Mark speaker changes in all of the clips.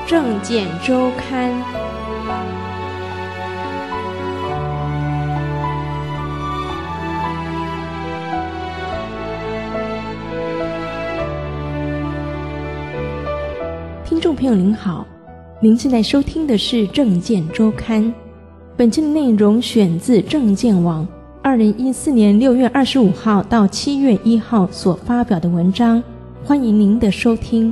Speaker 1: 政见周刊。听众朋友您好，您现在收听的是政见周刊。本期的内容选自政见网2014年6月25号到7月1号所发表的文章，欢迎您的收听。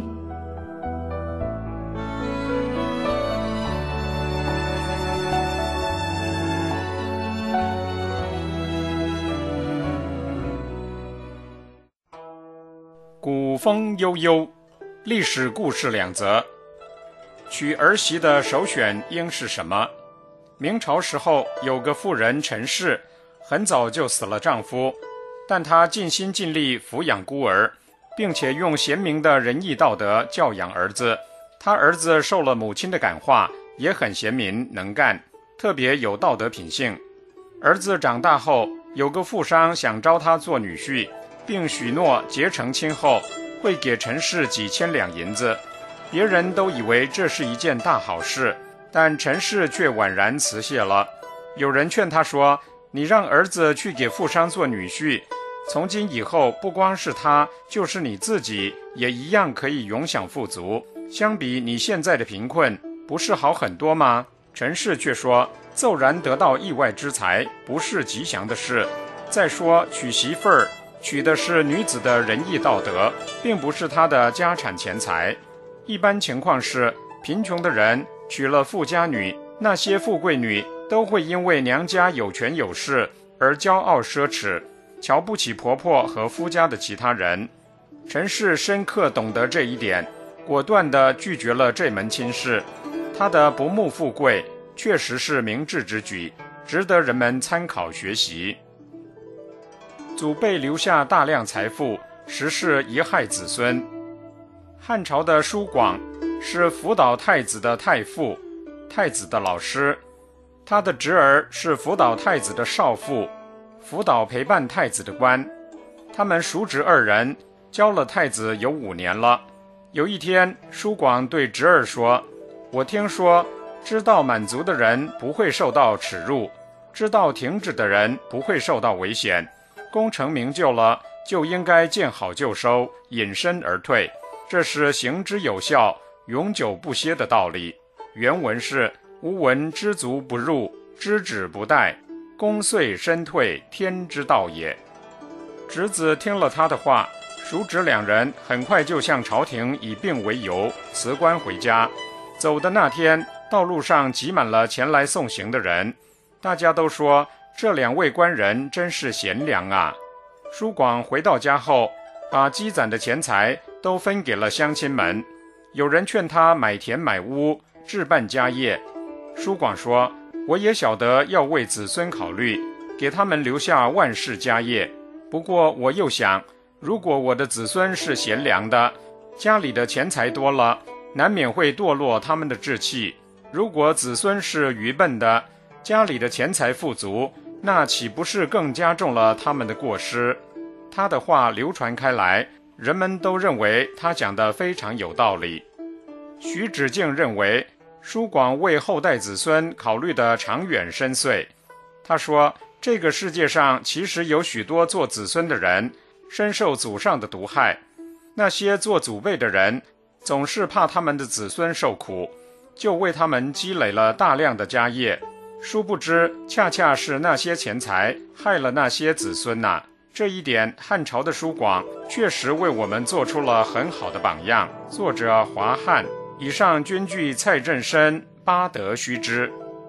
Speaker 2: 古风悠悠，历史故事2则。娶儿媳的首选应是什么？明朝时候有个妇人陈氏，很早就死了丈夫，但她尽心尽力抚养孤儿，并且用贤明的仁义道德教养儿子。她儿子受了母亲的感化，也很贤明能干，特别有道德品性。儿子长大后，有个富商想招他做女婿，并许诺结成亲后会给陈氏几千两银子。别人都以为这是一件大好事，但陈氏却婉然辞谢了。有人劝他说，你让儿子去给富商做女婿，从今以后不光是他，就是你自己也一样可以永享富足，相比你现在的贫困，不是好很多吗？陈氏却说，骤然得到意外之财，不是吉祥的事。再说娶媳妇儿，娶的是女子的仁义道德，并不是她的家产钱财。一般情况是，贫穷的人娶了富家女，那些富贵女都会因为娘家有权有势而骄傲奢侈，瞧不起婆婆和夫家的其他人。陈氏深刻懂得这一点，果断地拒绝了这门亲事。她的不慕富贵确实是明智之举，值得人们参考学习。祖辈留下大量财富，实是贻害子孙。汉朝的叔广是辅导太子的太傅，太子的老师。他的侄儿是辅导太子的少傅，辅导陪伴太子的官。他们叔侄2人教了太子有5年了。有一天，叔广对侄儿说，我听说知道满足的人不会受到耻辱，知道停止的人不会受到危险，功成名就了就应该见好就收，隐身而退，这是行之有效，永久不歇的道理。原文是，吾闻知足不入，知止不殆，功遂身退，天之道也。侄子听了他的话，叔侄2人很快就向朝廷以病为由辞官回家。走的那天，道路上挤满了前来送行的人，大家都说这2位官人真是贤良啊。叔广回到家后，把积攒的钱财都分给了乡亲们。有人劝他买田买屋，置办家业。叔广说，我也晓得要为子孙考虑，给他们留下万世家业。不过我又想，如果我的子孙是贤良的，家里的钱财多了，难免会堕落他们的志气。如果子孙是愚笨的，家里的钱财富足，那岂不是更加重了他们的过失？他的话流传开来，人们都认为他讲得非常有道理。徐子敬认为，叔广为后代子孙考虑得长远深邃。他说，这个世界上其实有许多做子孙的人深受祖上的毒害，那些做祖辈的人总是怕他们的子孙受苦，就为他们积累了大量的家业，殊不知恰恰是那些钱财害了那些子孙呐。这一点，汉朝的叔广确实为我们做出了很好的榜样。作者华汉。以上均据蔡振深《巴德须知》。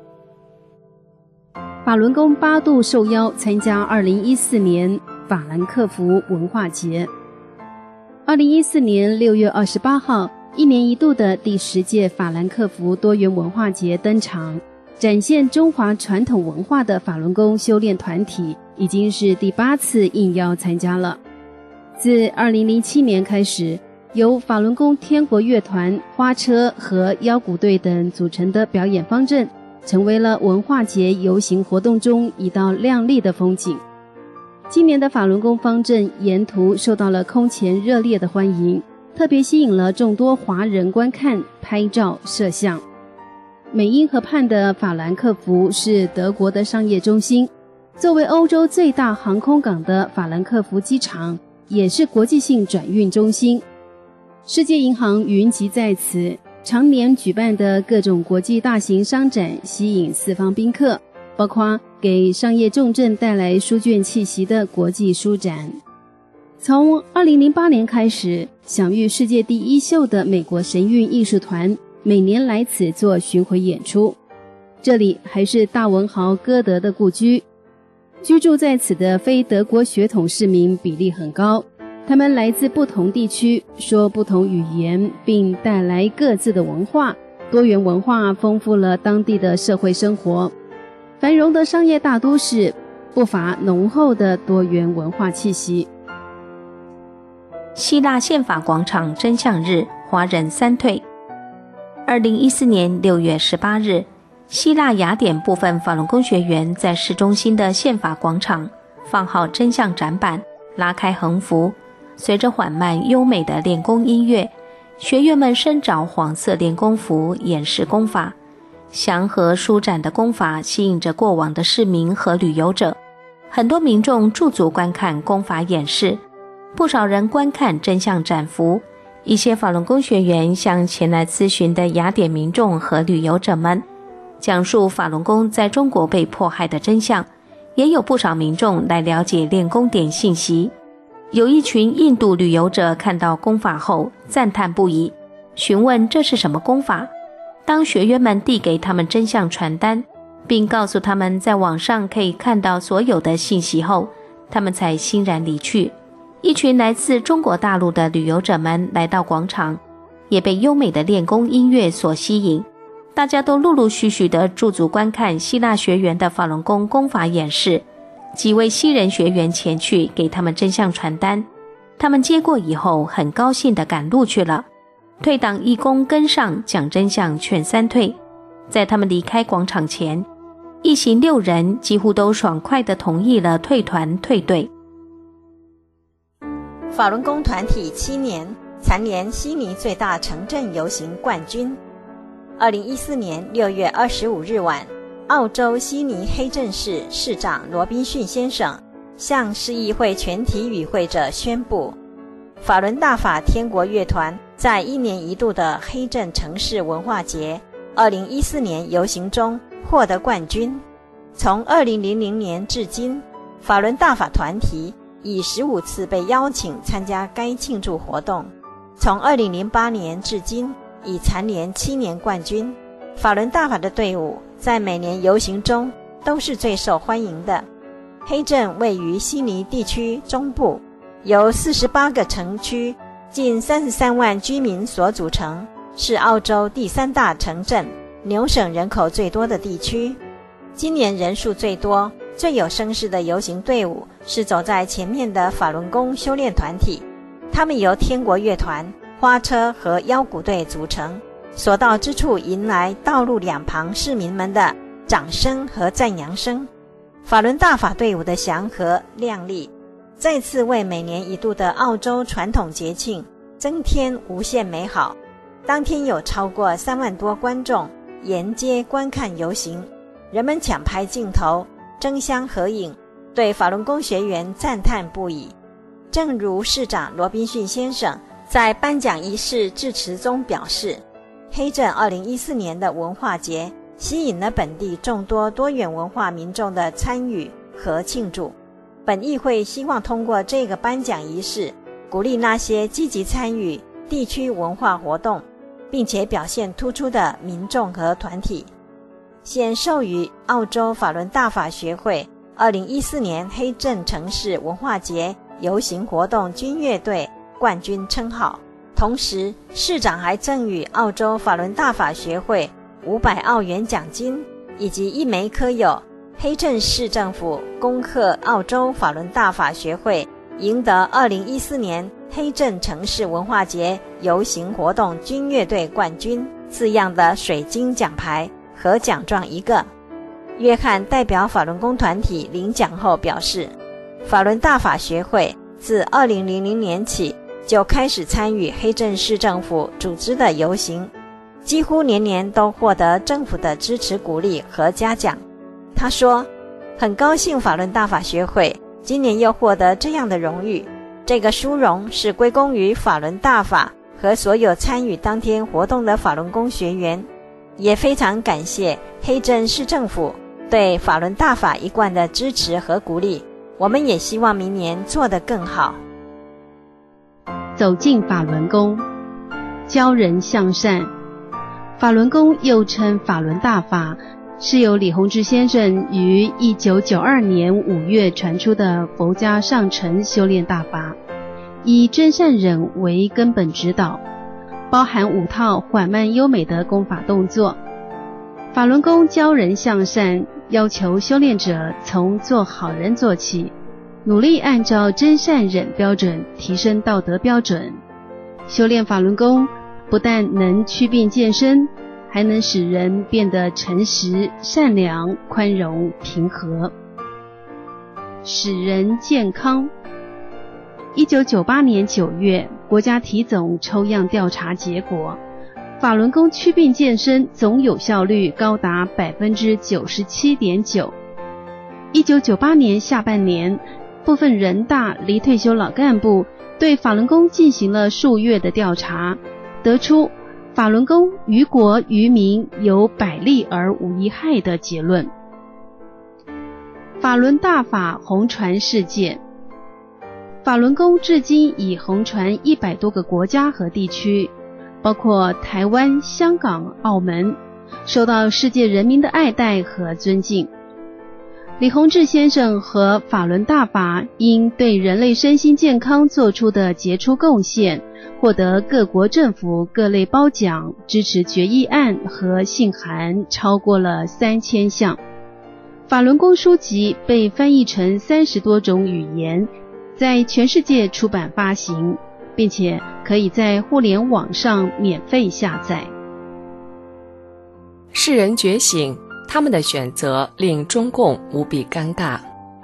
Speaker 3: 法轮功8度受邀参加2014年法兰克福文化节。2014年6月28号，1年1度的第10届法兰克福多元文化节登场，展现中华传统文化的法轮功修炼团体已经是第8次应邀参加了。自2007年开始，由法轮功天国乐团、花车和腰鼓队等组成的表演方阵，成为了文化节游行活动中一道亮丽的风景。今年的法轮功方阵沿途受到了空前热烈的欢迎， 特别吸引了众多华人观看、拍照、摄像。美英河畔的法兰克福是德国的商业中心，作为欧洲最大航空港的法兰克福机场也是国际性转运中心。世界银行云集在此，常年举办的各种国际大型商展吸引四方宾客，包括给商业重镇带来书卷气息的国际书展。从2008年开始，享誉世界第一秀的美国神韵艺术团每年来此做巡回演出。这里还是大文豪歌德的故居，居住在此的非德国血统市民比例很高，他们来自不同地区，说不同语言，并带来各自的文化。多元文化丰富了当地的社会生活。繁荣的商业大都市不乏浓厚的多元文化气息。
Speaker 4: 希腊宪法广场真相日，华人三退。2014年6月18日，希腊雅典部分法轮功学员在市中心的宪法广场放好真相展板，拉开横幅，随着缓慢优美的练功音乐，学员们身着黄色练功服演示功法。祥和舒展的功法吸引着过往的市民和旅游者，很多民众驻足观看功法演示，不少人观看真相展幅。一些法轮功学员向前来咨询的雅典民众和旅游者们讲述法轮功在中国被迫害的真相，也有不少民众来了解练功点信息。有一群印度旅游者看到功法后赞叹不已，询问这是什么功法。当学员们递给他们真相传单，并告诉他们在网上可以看到所有的信息后，他们才欣然离去。一群来自中国大陆的旅游者们来到广场，也被优美的练功音乐所吸引，大家都陆陆续续地驻足观看希腊学员的法轮功功法演示。几位西人学员前去给他们真相传单，他们接过以后很高兴地赶路去了。退党义工跟上讲真相劝三退，在他们离开广场前，一行6人几乎都爽快地同意了退团退队。
Speaker 5: 法轮功团体7年蝉联悉尼最大城镇游行冠军。2014年6月25日晚，澳洲悉尼黑镇市市长罗宾逊先生向市议会全体与会者宣布，法轮大法天国乐团在1年1度的黑镇城市文化节2014年游行中获得冠军。从2000年至今，法轮大法团体已15次被邀请参加该庆祝活动。从2008年至今，已蝉联7年冠军。法轮大法的队伍在每年游行中都是最受欢迎的。黑镇位于悉尼地区中部，由48个城区、近33万居民所组成，是澳洲第3大城镇，纽省人口最多的地区。今年人数最多、最有声势的游行队伍是走在前面的法轮功修炼团体，他们由天国乐团、花车和腰鼓队组成，所到之处迎来道路两旁市民们的掌声和赞扬声。法轮大法队伍的祥和亮丽，再次为每年1度的澳洲传统节庆增添无限美好。当天有超过3万多观众沿街观看游行，人们抢拍镜头，争相合影，对法轮功学员赞叹不已。正如市长罗宾逊先生在颁奖仪式致辞中表示，黑镇2014年的文化节吸引了本地众多多元文化民众的参与和庆祝。本议会希望通过这个颁奖仪式，鼓励那些积极参与地区文化活动并且表现突出的民众和团体。现授予澳洲法轮大法学会2014年黑镇城市文化节游行活动军乐队冠军称号。同时，市长还赠予澳洲法轮大法学会500澳元奖金，以及1枚刻有黑镇市政府恭贺澳洲法轮大法学会赢得2014年黑镇城市文化节游行活动军乐队冠军字样的水晶奖牌和奖状1个。约翰代表法轮功团体领奖后表示，法轮大法学会自2000年起就开始参与黑镇市政府组织的游行，几乎年年都获得政府的支持鼓励和嘉奖。他说，很高兴法轮大法学会今年又获得这样的荣誉，这个殊荣是归功于法轮大法和所有参与当天活动的法轮功学员，也非常感谢黑镇市政府对法轮大法一贯的支持和鼓励，我们也希望明年做得更好。
Speaker 3: 走进法轮功，教人向善。法轮功又称法轮大法，是由李洪志先生于1992年5月传出的佛家上乘修炼大法，以真善忍为根本指导，包含5套缓慢优美的功法动作。法轮功教人向善，要求修炼者从做好人做起，努力按照真善忍标准提升道德标准。修炼法轮功不但能祛病健身，还能使人变得诚实、善良、宽容、平和，使人健康。1998年9月，国家体总抽样调查结果，法轮功祛病健身总有效率高达 97.9%。1998年下半年，部分人大离退休老干部对法轮功进行了数月的调查，得出法轮功于国于民有百利而无一害的结论。法轮大法红传世界，法轮功至今已红传100多个国家和地区，包括台湾、香港、澳门，受到世界人民的爱戴和尊敬。李洪志先生和法轮大法因对人类身心健康做出的杰出贡献，获得各国政府各类褒奖、支持决议案和信函超过了3000项。法轮功书籍被翻译成30多种语言，在全世界出版发行，并且可以在互联网上免费下载。
Speaker 6: 世人觉醒，他们的选择令中共无比尴尬。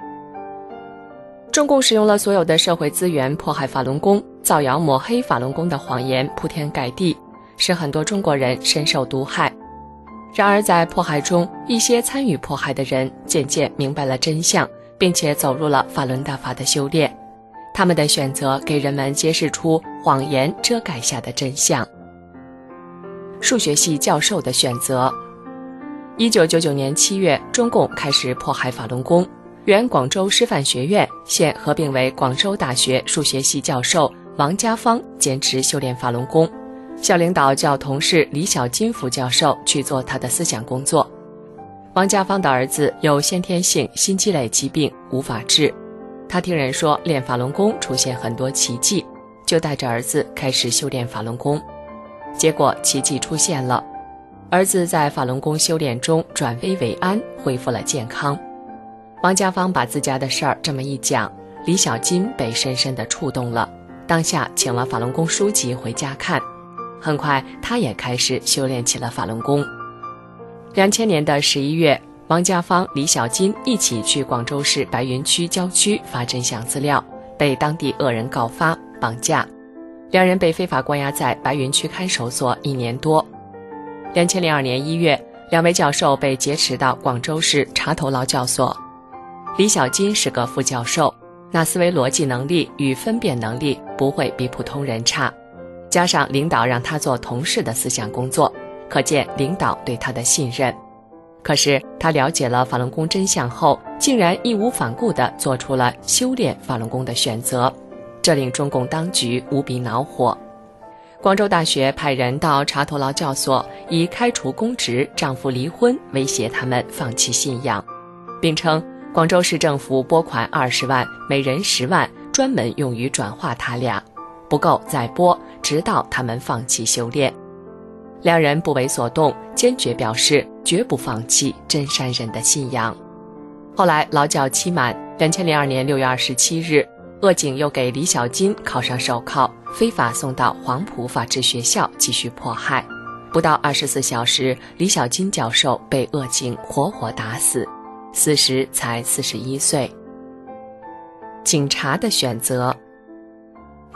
Speaker 6: 中共使用了所有的社会资源迫害法轮功，造谣抹黑法轮功的谎言铺天盖地，使很多中国人深受毒害。然而在迫害中，一些参与迫害的人渐渐明白了真相，并且走入了法轮大法的修炼。他们的选择给人们揭示出谎言遮盖下的真相。数学系教授的选择。1999年7月，中共开始迫害法轮功，原广州师范学院现合并为广州大学数学系教授王家芳坚持修炼法轮功，校领导叫同事李小金副教授去做他的思想工作。王家芳的儿子有先天性心肌类疾病无法治，他听人说练法轮功出现很多奇迹，就带着儿子开始修炼法轮功。结果奇迹出现了，儿子在法轮功修炼中转危为安，恢复了健康。王家芳把自家的事儿这么一讲，李小金被深深地触动了，当下请了法轮功书籍回家看，很快他也开始修炼起了法轮功。2000年的11月，王家芳、李小金一起去广州市白云区郊区发真相资料，被当地恶人告发绑架，两人被非法关押在白云区看守所1年多。2002年1月，两位教授被劫持到广州市茶头劳教所。李小金是个副教授，那思维逻辑能力与分辨能力不会比普通人差，加上领导让他做同事的思想工作，可见领导对他的信任。可是他了解了法轮功真相后，竟然义无反顾地做出了修炼法轮功的选择，这令中共当局无比恼火。广州大学派人到茶头劳教所，以开除公职、丈夫离婚威胁他们放弃信仰，并称广州市政府拨款20万，每人10万，专门用于转化他俩，不够再拨，直到他们放弃修炼。两人不为所动，坚决表示绝不放弃真善忍的信仰。后来劳教期满，2002年6月27日，恶警又给李小金铐上手铐，非法送到黄埔法治学校继续迫害。不到24小时，李小金教授被恶警活活打死，死时才41岁。警察的选择。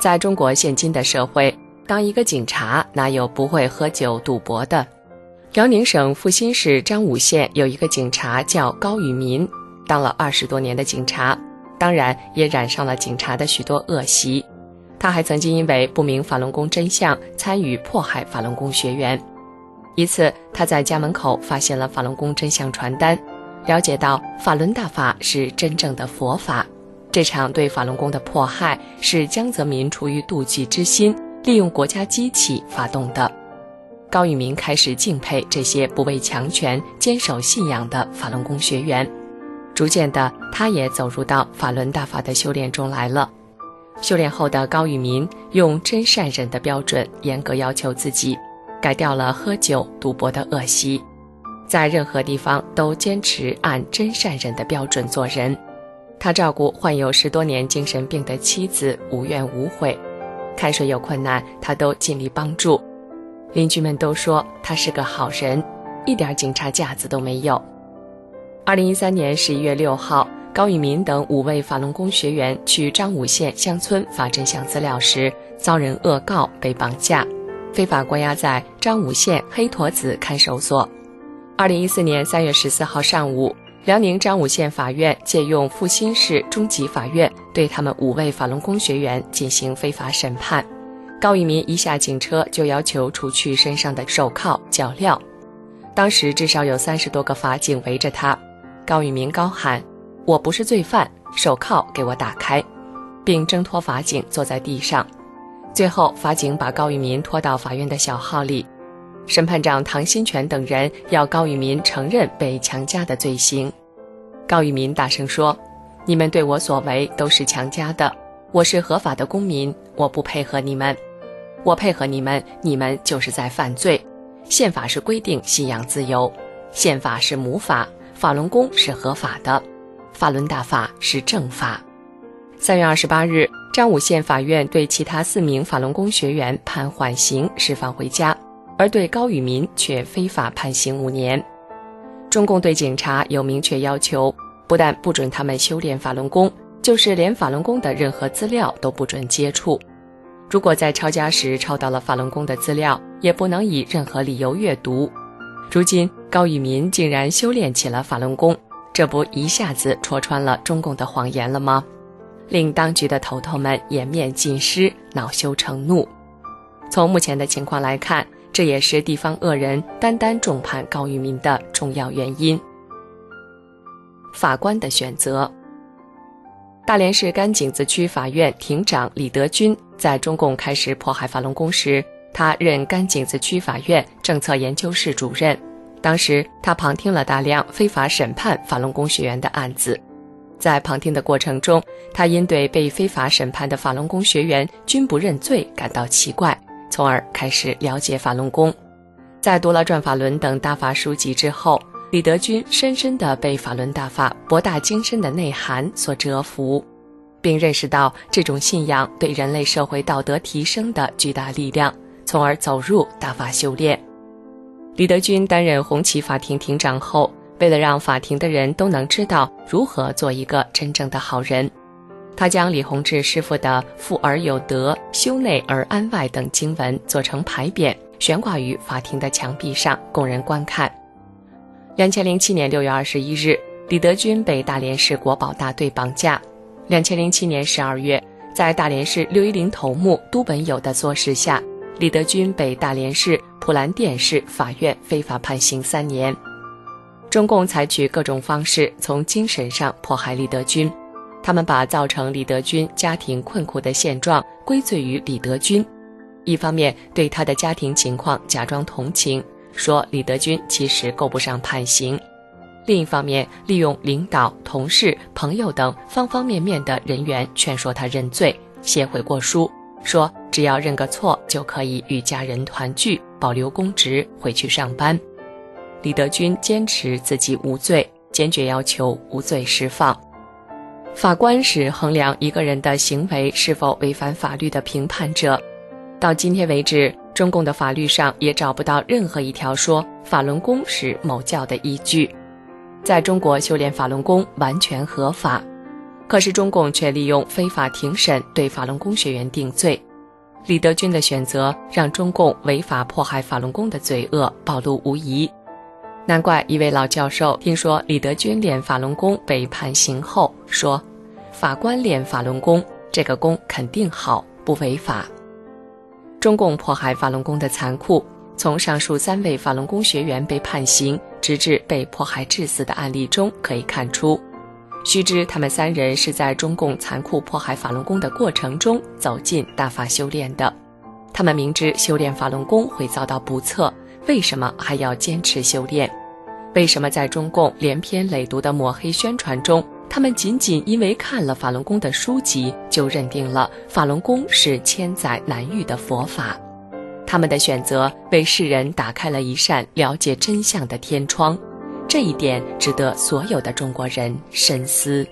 Speaker 6: 在中国现今的社会，当一个警察哪有不会喝酒赌博的？辽宁省阜新市张武县有一个警察叫高宇民，当了20多年的警察，当然也染上了警察的许多恶习。他还曾经因为不明法轮功真相参与迫害法轮功学员。一次，他在家门口发现了法轮功真相传单，了解到法轮大法是真正的佛法。这场对法轮功的迫害是江泽民出于妒忌之心，利用国家机器发动的。高宇民开始敬佩这些不畏强权、坚守信仰的法轮功学员。逐渐的，他也走入到法轮大法的修炼中来了。修炼后的高宇民用真善忍的标准严格要求自己，改掉了喝酒赌博的恶习，在任何地方都坚持按真善忍的标准做人。他照顾患有10多年精神病的妻子无怨无悔，看谁有困难他都尽力帮助。邻居们都说他是个好人，一点警察架子都没有。2013年11月6号，高宇民等5位法轮功学员去张武县乡村发真相资料时，遭人恶告被绑架，非法关押在张武县黑驼子看守所。2014年3月14号上午，辽宁张武县法院借用阜新市中级法院对他们5位法轮功学员进行非法审判。高宇民一下警车就要求除去身上的手铐脚镣，当时至少有30多个法警围着他。高宇民高喊：“我不是罪犯，手铐给我打开！”并挣脱法警坐在地上。最后法警把高宇民拖到法院的小号里，审判长唐新全等人要高宇民承认被强加的罪行。高宇民大声说：“你们对我所为都是强加的，我是合法的公民，我不配合你们。我配合你们，你们就是在犯罪。宪法是规定信仰自由，宪法是母法，法轮功是合法的，法轮大法是正法。”3月28日，张武县法院对其他4名法轮功学员判缓刑释放回家，而对高宇民却非法判刑5年。中共对警察有明确要求，不但不准他们修炼法轮功，就是连法轮功的任何资料都不准接触。如果在抄家时抄到了法轮功的资料，也不能以任何理由阅读。如今高宇民竟然修炼起了法轮功，这不一下子戳穿了中共的谎言了吗？令当局的头头们颜面尽失，恼羞成怒。从目前的情况来看，这也是地方恶人单单重判高宇民的重要原因。法官的选择。大连市甘井子区法院庭长李德军在中共开始迫害法轮功时，他任甘井子区法院政策研究室主任。当时他旁听了大量非法审判法轮功学员的案子，在旁听的过程中，他因对被非法审判的法轮功学员均不认罪感到奇怪，从而开始了解法轮功。在读了《转法轮》等大法书籍之后，李德军深深地被法轮大法博大精深的内涵所折服，并认识到这种信仰对人类社会道德提升的巨大力量，从而走入大法修炼。李德军担任红旗法庭庭长后，为了让法庭的人都能知道如何做一个真正的好人，他将李洪志师傅的“富而有德，修内而安外”等经文做成牌匾，悬挂于法庭的墙壁上，供人观看。2007年6月21日，李德军被大连市国保大队绑架。2007年12月，在大连市610头目都本友的唆使下，李德军被大连市普兰店市法院非法判刑3年。中共采取各种方式从精神上迫害李德军，他们把造成李德军家庭困苦的现状归罪于李德军，一方面对他的家庭情况假装同情，说李德军其实够不上判刑；另一方面利用领导、同事、朋友等方方面面的人员劝说他认罪，写悔过书，说只要认个错就可以与家人团聚，保留公职，回去上班。李德军坚持自己无罪，坚决要求无罪释放。法官是衡量一个人的行为是否违反法律的评判者。到今天为止，中共的法律上也找不到任何一条说法轮功是某教的依据。在中国修炼法轮功完全合法。 可是中共却利用非法庭审对法轮功学员定罪。李德军的选择让中共违法迫害法轮功的罪恶暴露无遗。难怪一位老教授听说李德军练法轮功被判刑后说，法官练法轮功，这个功肯定好，不违法。中共迫害法轮功的残酷，从上述3位法轮功学员被判刑直至被迫害致死的案例中可以看出。须知他们3人是在中共残酷迫害法轮功的过程中走进大法修炼的，他们明知修炼法轮功会遭到不测，为什么还要坚持修炼？为什么在中共连篇累牍的抹黑宣传中，他们仅仅因为看了法轮功的书籍，就认定了法轮功是千载难遇的佛法？他们的选择为世人打开了一扇了解真相的天窗，这一点值得所有的中国人深思。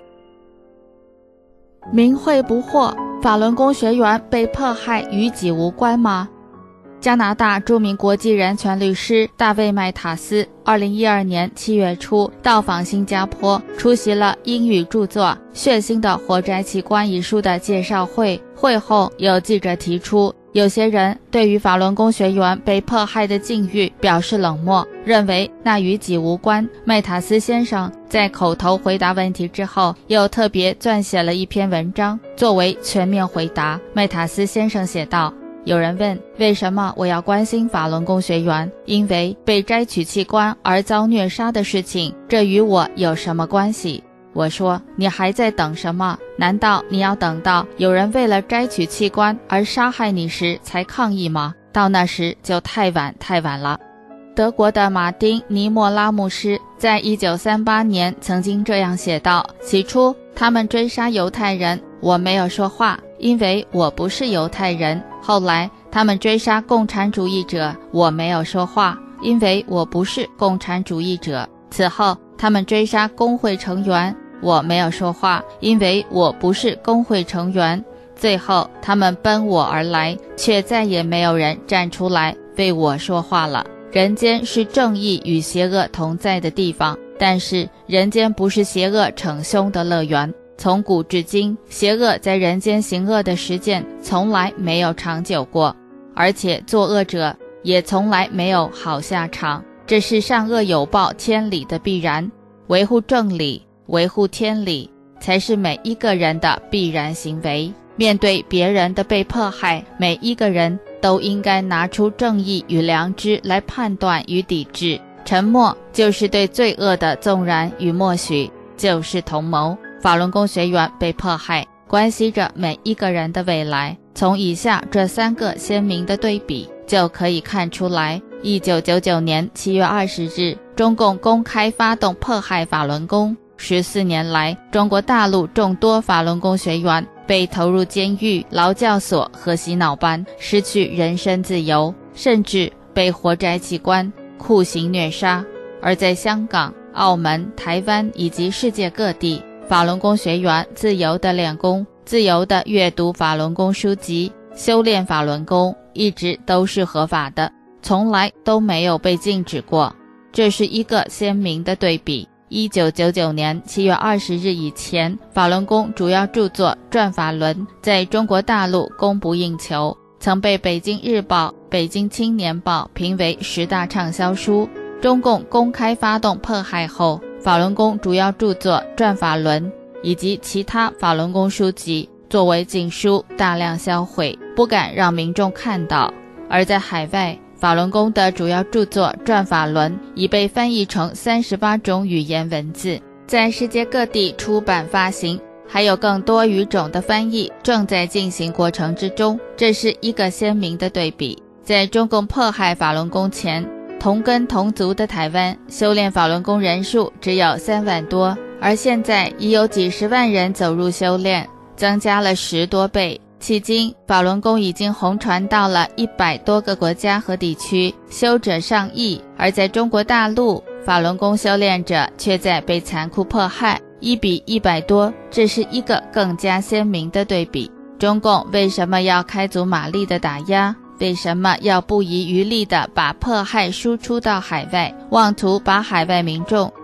Speaker 7: 明慧不惑，法轮功学员被迫害与己无关吗？加拿大著名国际人权律师大卫·麦塔斯2012年7月初到访新加坡，出席了英语著作《血腥的活摘器官》一书的介绍会。会后有记者提出，有些人对于法轮功学员被迫害的境遇表示冷漠，认为那与己无关。麦塔斯先生在口头回答问题之后，又特别撰写了一篇文章作为全面回答。麦塔斯先生写道，有人问，为什么我要关心法轮功学员？因为被摘取器官而遭虐杀的事情，这与我有什么关系？我说，你还在等什么？难道你要等到有人为了摘取器官而杀害你时才抗议吗？到那时就太晚了。德国的马丁·尼莫拉牧师在1938年曾经这样写道，起初他们追杀犹太人，我没有说话，因为我不是犹太人。后来他们追杀共产主义者，我没有说话，因为我不是共产主义者。此后他们追杀工会成员，我没有说话，因为我不是工会成员。最后他们奔我而来，却再也没有人站出来为我说话了。人间是正义与邪恶同在的地方，但是人间不是邪恶逞凶的乐园。从古至今，邪恶在人间行恶的实践从来没有长久过，而且作恶者也从来没有好下场，这是善恶有报天理的必然。维护正理，维护天理，才是每一个人的必然行为。面对别人的被迫害，每一个人都应该拿出正义与良知来判断与抵制。沉默就是对罪恶的纵然与默许，就是同谋。法轮功学员被迫害，关系着每一个人的未来。从以下这3个鲜明的对比就可以看出来。1999年7月20日，中共公开发动迫害法轮功。14年来，中国大陆众多法轮功学员被投入监狱、劳教所和洗脑班，失去人身自由，甚至被活摘器官、酷刑虐杀。而在香港、澳门、台湾以及世界各地，法轮功学员自由地练功，自由地阅读法轮功书籍，修炼法轮功一直都是合法的，从来都没有被禁止过。这是一个鲜明的对比。1999年7月20日以前，法轮功主要著作《转法轮》在中国大陆供不应求，曾被北京日报、北京青年报评为10大畅销书。中共公开发动迫害后，法轮功主要著作《转法轮》以及其他法轮功书籍作为禁书大量销毁，不敢让民众看到。而在海外，法轮功的主要著作《转法轮》已被翻译成38种语言文字，在世界各地出版发行，还有更多语种的翻译正在进行过程之中。这是一个鲜明的对比。在中共迫害法轮功前，同根同族的台湾修炼法轮功人数只有3万多，而现在已有几十万人走入修炼，增加了10多倍。迄今，法轮功已经红传到了100多个国家和地区，修者上亿。而在中国大陆，法轮功修炼者却在被残酷迫害，1比100多，这是一个更加鲜明的对比。中共为什么要开足马力的打压？为什么要不遗余力地把迫害输出到海外，妄图把海外民众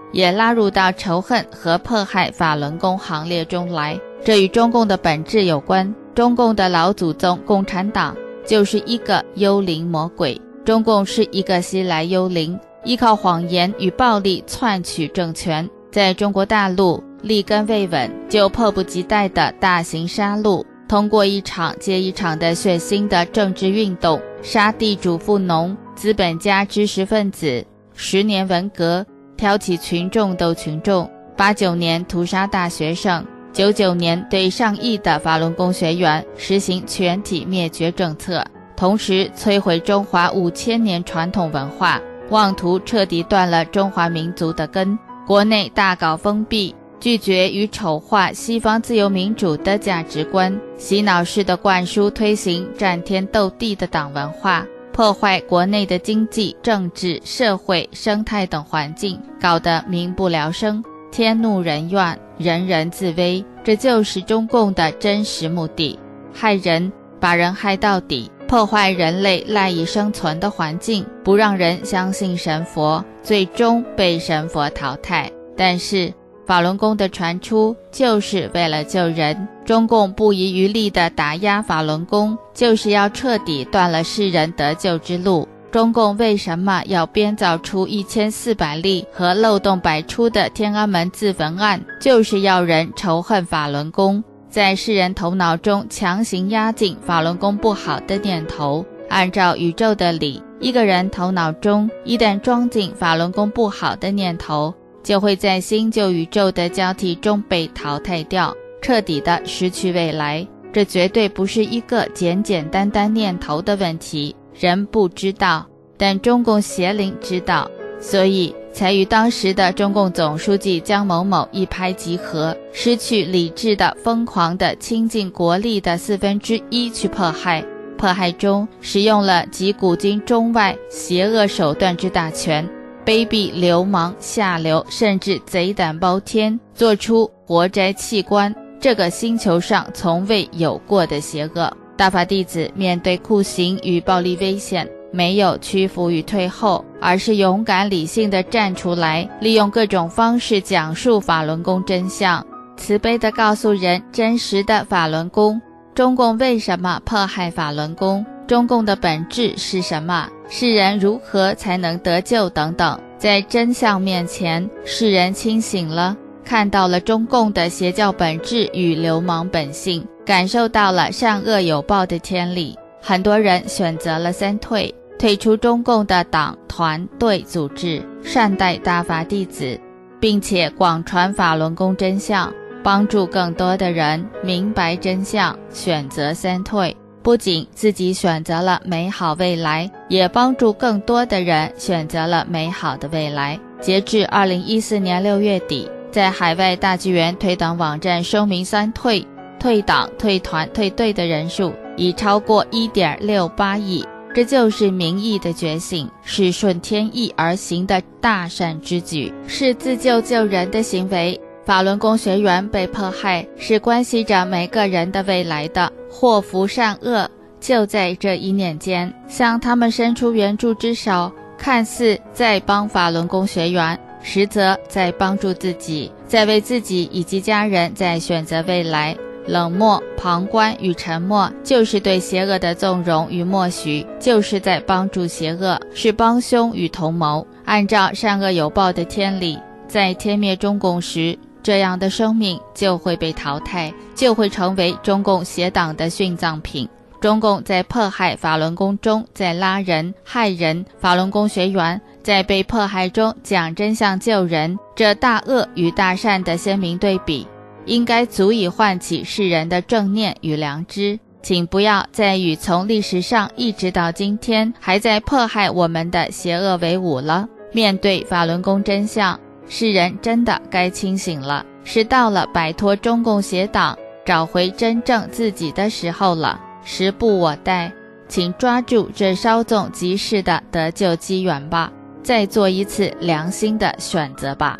Speaker 7: 也拉入到仇恨和迫害法轮功行列中来。这与中共的本质有关。中共的老祖宗共产党就是一个幽灵魔鬼，中共是一个西来幽灵，依靠谎言与暴力篡取政权，在中国大陆立根未稳，就迫不及待的大型杀戮，通过一场接一场的血腥的政治运动，杀地主富农、资本家知识分子，10年文革挑起群众斗群众，89年屠杀大学生，99年对上亿的法轮功学员实行全体灭绝政策，同时摧毁中华5000年传统文化，妄图彻底断了中华民族的根。国内大搞封闭，拒绝与丑化西方自由民主的价值观，洗脑式的灌输推行战天斗地的党文化，破坏国内的经济、政治、社会、生态等环境，搞得民不聊生，天怒人怨，人人自危。这就是中共的真实目的，害人，把人害到底，破坏人类赖以生存的环境，不让人相信神佛，最终被神佛淘汰。但是法轮功的传出就是为了救人，中共不遗余力地打压法轮功，就是要彻底断了世人得救之路。中共为什么要编造出1400例和漏洞百出的天安门自焚案，就是要人仇恨法轮功，在世人头脑中强行压进法轮功不好的念头。按照宇宙的理，一个人头脑中一旦装进法轮功不好的念头，就会在新旧宇宙的交替中被淘汰掉，彻底的失去未来。这绝对不是一个简简单单念头的问题，人不知道，但中共邪灵知道，所以才与当时的中共总书记江某某一拍即合，失去理智的疯狂的倾尽国力的1/4去迫害。迫害中使用了集古今中外邪恶手段之大全，卑鄙流氓下流甚至贼胆包天，做出活摘器官这个星球上从未有过的邪恶。大法弟子面对酷刑与暴力危险，没有屈服与退后，而是勇敢理性地站出来，利用各种方式讲述法轮功真相，慈悲地告诉人真实的法轮功。中共为什么迫害法轮功？中共的本质是什么？世人如何才能得救等等。在真相面前，世人清醒了，看到了中共的邪教本质与流氓本性，感受到了善恶有报的天理。很多人选择了3退，退出中共的党团队组织，善待大法弟子，并且广传法轮功真相，帮助更多的人明白真相，选择3退。不仅自己选择了美好未来，也帮助更多的人选择了美好的未来。截至2014年6月底，在海外大纪元退党网站声明3退，退党、退团、退队的人数已超过 1.68 亿。这就是民意的觉醒，是顺天意而行的大善之举，是自救救人的行为。法轮功学员被迫害，是关系着每个人的未来的，祸福善恶就在这一念间。向他们伸出援助之手，看似在帮法轮功学员，实则在帮助自己，在为自己以及家人在选择未来。冷漠、旁观与沉默，就是对邪恶的纵容与默许，就是在帮助邪恶，是帮凶与同谋。按照善恶有报的天理，在天灭中共时，这样的生命就会被淘汰，就会成为中共邪党的殉葬品。中共在迫害法轮功中，在拉人害人，法轮功学员在被迫害中讲真相救人，这大恶与大善的鲜明对比，应该足以唤起世人的正念与良知。请不要再与从历史上一直到今天还在迫害我们的邪恶为伍了。面对法轮功真相，世人真的该清醒了，是到了摆脱中共邪党，找回真正自己的时候了。时不我待，请抓住这稍纵即逝的得救机缘吧，再做一次良心的选择吧。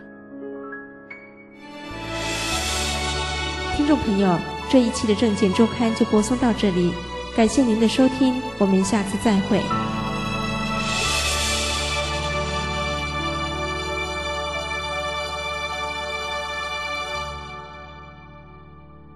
Speaker 1: 听众朋友，这一期的证件周刊就播送到这里，感谢您的收听，我们下次再会。